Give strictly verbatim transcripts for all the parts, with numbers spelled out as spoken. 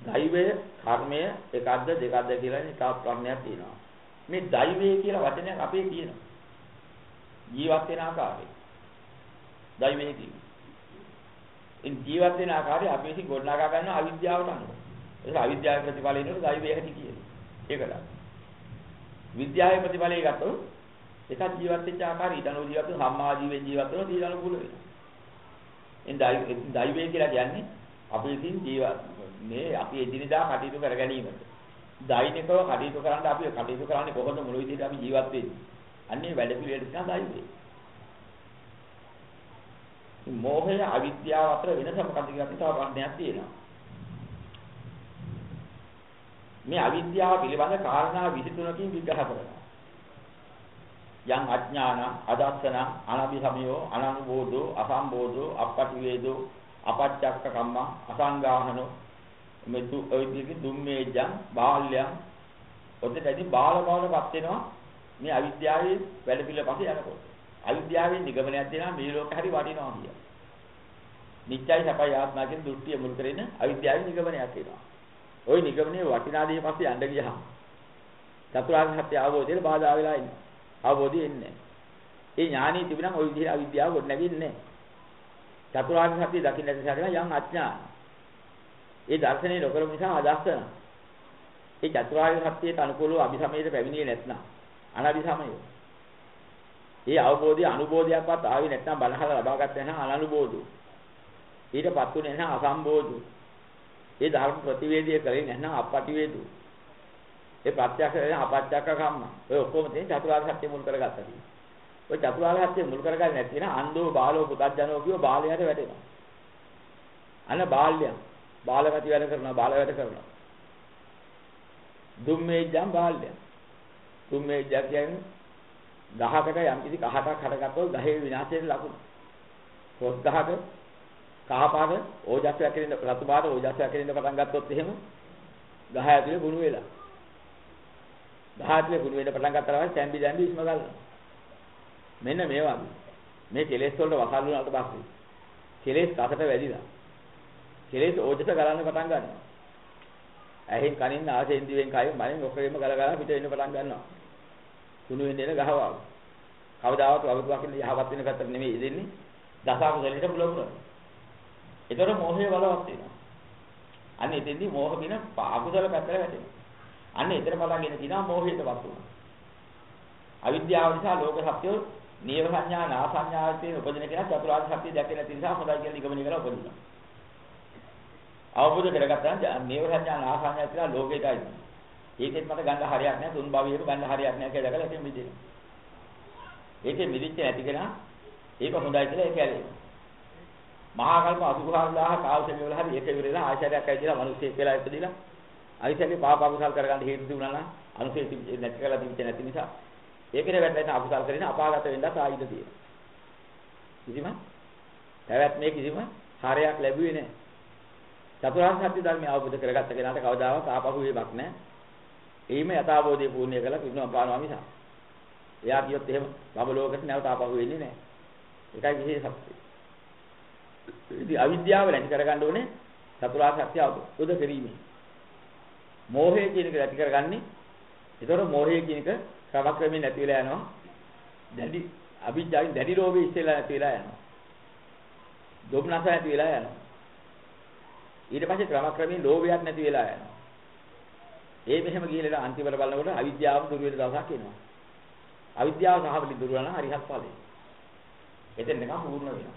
දෛවය කර්මය එකක්ද දෙකක්ද කියලා නිකා ප්‍රශ්නයක් තියෙනවා. මේ දෛවය කියලා වචනයක් අපේ තියෙනවා. ජීවත් වෙන ආකාරය. දෛවය කියන්නේ. ඒ ජීවත් වෙන ආකාරය අපි විසින් ගොඩනගා ගන්න අවිද්‍යාවට අනුව. ඒක අවිද්‍යාවේ ප්‍රතිඵලය නේද දෛවය හැටි කියන්නේ. ඒකද? විද්‍යාවේ ප්‍රතිඵලය ගත්තොත් එකක් ජීවත් වෙච්ච ආකාරය ඊටනෝ ජීවත් වෙන සම්මා ජීවෙන් ජීවත් වෙනවා ඊට අනුකූල වෙනවා. එන් දෛවය කියලා කියන්නේ අපි විසින් ජීවත් මේ අපි එදිනදා කටයුතු කර ගැනීමට. දෛනිකව කටයුතු කරන්න අපි කටයුතු කරන්නේ කොහොමද මුළු විදිහට අපි ජීවත් වෙන්නේ. අන්නේ වැඩ පිළිවෙලට තමයි දෛවය. මෝහය අවිද්‍යාව අතර වෙනස මොකක්ද කියලා තව ප්‍රශ්නයක් තියෙනවා. මේ අවිද්‍යාව පිළිබඳ කාරණා විසි තුනකින් විග්‍රහ කරනවා. යම් අඥාන, අදස්සන, අනභිසමයෝ, අනනුබෝධෝ, අසම්බෝධෝ, අපටිවේදෝ, අපච්චක්ක කම්ම, අසංගාහනෝ මෙතු ඔය විදිහේ දුම්මේජං, බාල්‍යං ඔතෙන්දී බාල බවටපත් වෙනවා මේ අවිද්‍යාවේ වැඩ පිළිවෙල පස්සේ යනකොට. අවිද්‍යාවෙන් නිගමනයක් දෙනවා මේ ලෝක හරි වටිනවා කිය. නිත්‍යයි සපයි ආත්මා කියන දෘෂ්ටිය මුල් කරගෙන අවිද්‍යාවෙන් නිගමනයක් වෙනවා. ওই නිගමනයේ වටිනා දේ පස්සේ යන්න ගියහම චතුරාර්ය සත්‍ය අවබෝධයට බාධා වෙලා ඉන්නේ. අවබෝධය එන්නේ. ඒ ඥානෙ තිබුණම ওই විදිහට අවිද්‍යාව ගොඩ නැගෙන්නේ නැහැ. චතුරාර්ය සත්‍ය දකින්න නැතිසාරණ යම් අඥාන. ඒ දර්ශනේ නොකරම නිසා අදස්සන. ඒ චතුරාර්ය සත්‍යයට අනුකූලව අභිසමයට පැමිණියේ නැත්නම් අනභිසමය. ඒ අවබෝධය අනුබෝධයක්වත් ආවේ නැත්නම් බලහලා ලබා ගන්න නැහැ අනනුබෝධය. ඊටපත් උනේ නැහැ අසම්බෝධය. ඒ ධර්ම ප්‍රතිවේදීය කරේ නැත්නම් අපටිවේදු. ඒ ප්‍රත්‍යක්ෂ වෙන අපච්චක්ක කම්ම. ඔය ඔක්කොම තියෙන චතුරාර්ය සත්‍ය මුල් කරගත්තා තියෙනවා. ඔය චතුරාර්ය සත්‍ය මුල් කරගන්නේ නැති නම් අන්ධෝ බාලෝ පුතඥෝ කියෝ බාලයට වැටෙනවා. අන බාල්‍යයන් බාලගති වැඩ කරනවා බාල වැඩ කරනවා. දුම්මේජ්ජම් බාල්‍යයන්. දුම්මේජ්ජ කියන්නේ ගහකට යම් කිසි කහටක් හටගත්තොත් ගහේ විනාශයට ලකුණු. රොස් ගහක කහපාට ඕජස් වැක්කෙන්න රතු පාට ඕජස් වැක්කෙන්න පටන් ගත්තොත් එහෙම ගහ ඇතුලේ ගුණ වෙලා. ගහ ඇතුලේ ගුණ වෙන්න පටන් ගත්තා තමයි තැම්බි තැම්බි ඉස්ම ගන්නවා. මෙන්න මේ වගේ. මේ කෙලෙස් වලට වසල් වුණාට පස්සේ කෙලෙස් කසට වැඩිලා. කෙලෙස් ඕජස ගලන්න පටන් ගන්නවා. ඇහෙන් කනින් නාසයෙන් දිවෙන් කයෙන් මනෙන් ඔක්කොගෙම ගල ගල පිට වෙන්න පටන් ගන්නවා. කුණු වෙන්න එන ගහවා. කවදාවත් වගතුවක් ඉන්න යහපත් වෙන පැත්තට නෙමෙයි ඉදෙන්නේ. දසාකුසලයට බුලබුල. ඒතර මෝහය බලවත් වෙනවා. අන්න එතෙන්දී මෝහ කියන අකුසල පැත්තට වැටෙනවා. අන්න එතන බලගෙන කියනවා මෝහයටපත් වෙනවා. අවිද්‍යාව නිසා ලෝක සත්‍යය නීව සංඥා නා සංඥාවේ උපදින කෙනා චතුරාර්ය සත්‍ය දැකේ නැති නිසා හොඳයි කියලා නිගමනය කරලා උපදිනවා. අවබෝධ කරගත්තා නම් නීව සංඥා නා සංඥා කියලා ලෝකෙටයි. ඒකෙත් මට ගන්න හරියක් නැහැ තුන් භවයේම ගන්න හරියක් නැහැ කියලා දැකලා එතෙන් මිදෙනවා. ඒකෙ මිදිච්ච නැති කෙනා ඒක හොඳයි කියලා ඒක ඇලෙනවා. මහා කල්ප අසුභාවදාහ කාවසෙම වල හරි ඒක ඉවරලා ආශ්‍රයයක් ඇවිදලා මිනිස්සෙක් වෙලා ඉපදිලා අනිසගේ පාප අකුසල් කරගන්න හේතු දුන්නා නම් අනුසය නැති කරලා තිබෙන්නේ නැති නිසා ඒකේ වැටෙන අකුසල් කරගෙන අපාගත වෙන්නත් ආයිද තියෙනවා. කිසිම පැවැත්මේ කිසිම හරයක් ලැබුවේ නැහැ. චතුරාර්ය සත්‍ය ධර්මය අවබෝධ කරගත්ත කෙනාට කවදාවත් ආපහු වේවක් නැහැ. එයිම යථාබෝධය පූර්ණිය කළා පිටුම පානවා මිස. එයා කියොත් එහෙම බබ ලෝකෙට නැවත ආපහු වෙන්නේ නැහැ. ඒකයි විශේෂත්වය. ඉතින් අවිද්‍යාව නැති කරගන්න ඕනේ චතුරාර්ය සත්‍ය අවබෝධ කිරීමෙන්. මෝහය කියන එක නැති කරගන්නේ. ඒතකොට මෝහය කියන එක ක්‍රමක්‍රමයෙන් නැති වෙලා යනවා. දැඩි අවිද්‍යාවෙන් දැඩි රෝගේ ඉස්සෙල්ලා නැති වෙලා යනවා. දුම්නස නැති වෙලා යනවා. ඊට පස්සේ ක්‍රමක්‍රමයෙන් ලෝභයක් නැති වෙලා යනවා. ඒ මෙහෙම ගිහිල්ලා අන්තිමට බලනකොට අවිද්‍යාව දුර වෙන දවසක් එනවා. අවිද්‍යාව සහවලි දුර වෙනවා නම් හරිහත් ඵලෙ. එතෙන් නිකන් පූර්ණ වෙනවා.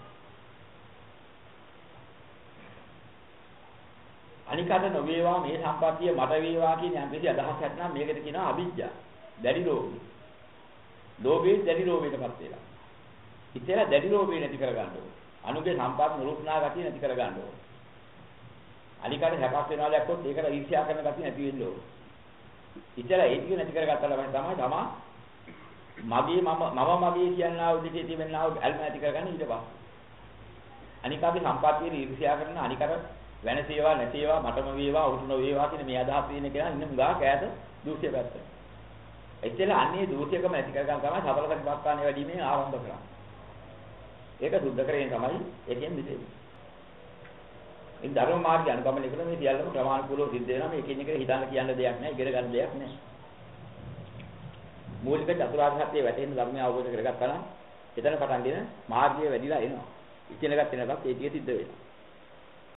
අනිකාද නොවේවා මේ සම්පත්තිය මට වේවා කියන යම් කිසි අදහසක් නැත්නම් මේකට කියනවා අවිද්‍යාව. දැඩි ලෝභය. ලෝභයේ දැඩි ලෝභයටපත් වෙලා. ඉතල දැඩි ලෝභය නැති කරගන්න ඕනේ. අනුගේ සම්පත් මුරුස්නා ගතිය නැති කරගන්න ඕනේ. අනිකාට හැපස් වෙනවා දැක්කොත් ඒකට ඊර්ෂ්‍යා කරන ගතිය නැති වෙන්න ඕනේ. ඉතල ඒ ටික නැති කරගත්තා තමයි තමා මගේ මම මම මගේ කියනා උදේට තිබෙනා ඇල්ම නැති කරගන්න ඊට පස්සේ. අනිකාගේ සම්පත්තියේ ඊර්ෂ්‍යා කරන අනිකට වෙනසේවා නැසේවා මටම වේවා උතුන වේවා කියන මේ අදහස් තියෙන කෙනා ඉන්න මුගා කෑද දූෂ්‍ය පැත්ත. එච්චර අන්නේ දූෂ්‍යකම නැති කරගන්න තමයි සබල සතිපට්ඨානෙ වැඩිමේ ආරම්භ කරන්නේ. ඒක සුද්ධ කරගෙන තමයි එකෙන් මිදෙන්නේ. මේ ධර්ම මාර්ගය අනුගමනය කළා මේ සියල්ලම ක්‍රමානුකූලව සිද්ධ වෙනවා. මේ එකින් එකට හිතන්න කියන්න දෙයක් නැහැ. ඉගෙන ගන්න දෙයක් නැහැ. මූලික චතුරාර්ය සත්‍ය වැටෙන ධර්මය අවබෝධ කරගත්තා නම් එතන පටන් ගෙන මාර්ගය වැඩිලා එනවා. ඉගෙන ගන්න වෙනකම් ඒ ටික සිද්ධ වෙනවා.